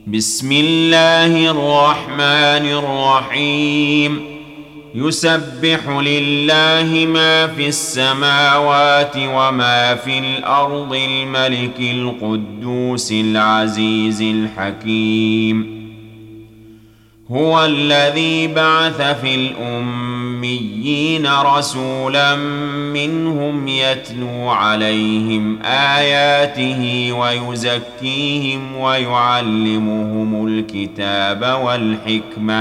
بسم الله الرحمن الرحيم يسبح لله ما في السماوات وما في الأرض الملك القدوس العزيز الحكيم هو الذي بعث في الأميين رسولا منهم يتلو عليهم آياته ويزكيهم ويعلمهم الكتاب والحكمة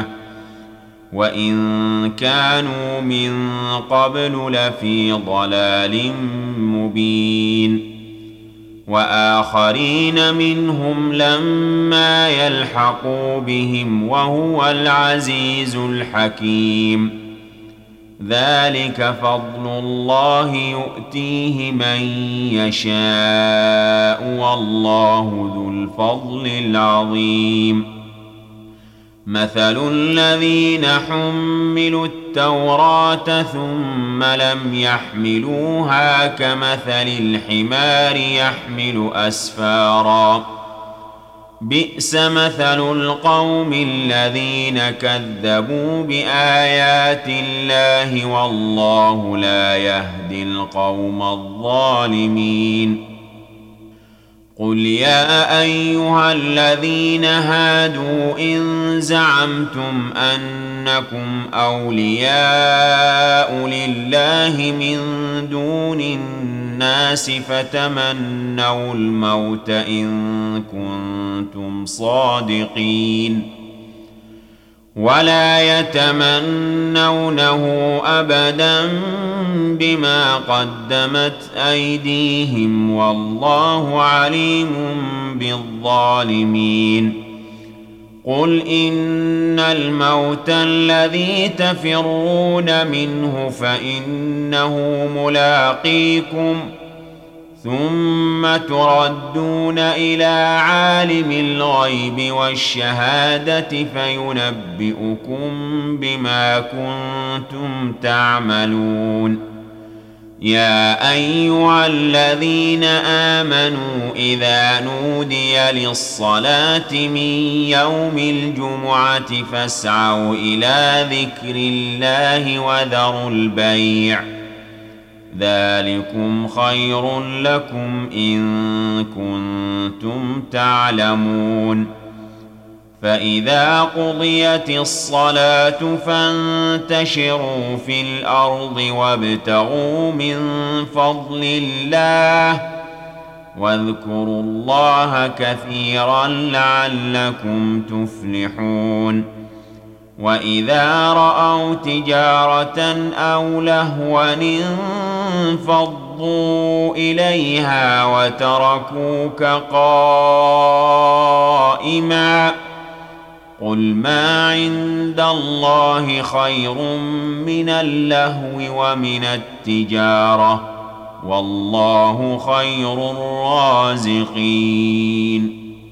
وإن كانوا من قبل لفي ضلال مبين وآخرين منهم لما يلحقوا بهم وهو العزيز الحكيم ذلك فضل الله يؤتيه من يشاء والله ذو الفضل العظيم مثل الذين حملوا التوراة ثم لم يحملوها كمثل الحمار يحمل أسفارا بئس مثل القوم الذين كذبوا بآيات الله والله لا يهدي القوم الظالمين قل يا أيها الذين هادوا إن زعمتم أنكم أولياء لله من دون الناس فتمنوا الموت إن كنتم صادقين ولا يتمنونه أبدا بما قدمت أيديهم والله عليم بالظالمين قل إن الموت الذي تفرون منه فإنه ملاقيكم ثم تردون إلى عالم الغيب والشهادة فينبئكم بما كنتم تعملون يا أيها الذين آمنوا إذا نودي للصلاة من يوم الجمعة فاسعوا إلى ذكر الله وذروا البيع ذلكم خير لكم إن كنتم تعلمون فإذا قضيت الصلاة فانتشروا في الأرض وابتغوا من فضل الله واذكروا الله كثيرا لعلكم تفلحون وإذا رأوا تجارة أو لهوا انفضوا إليها وتركوك قائما قل ما عند الله خير من اللهو ومن التجارة والله خير الرازقين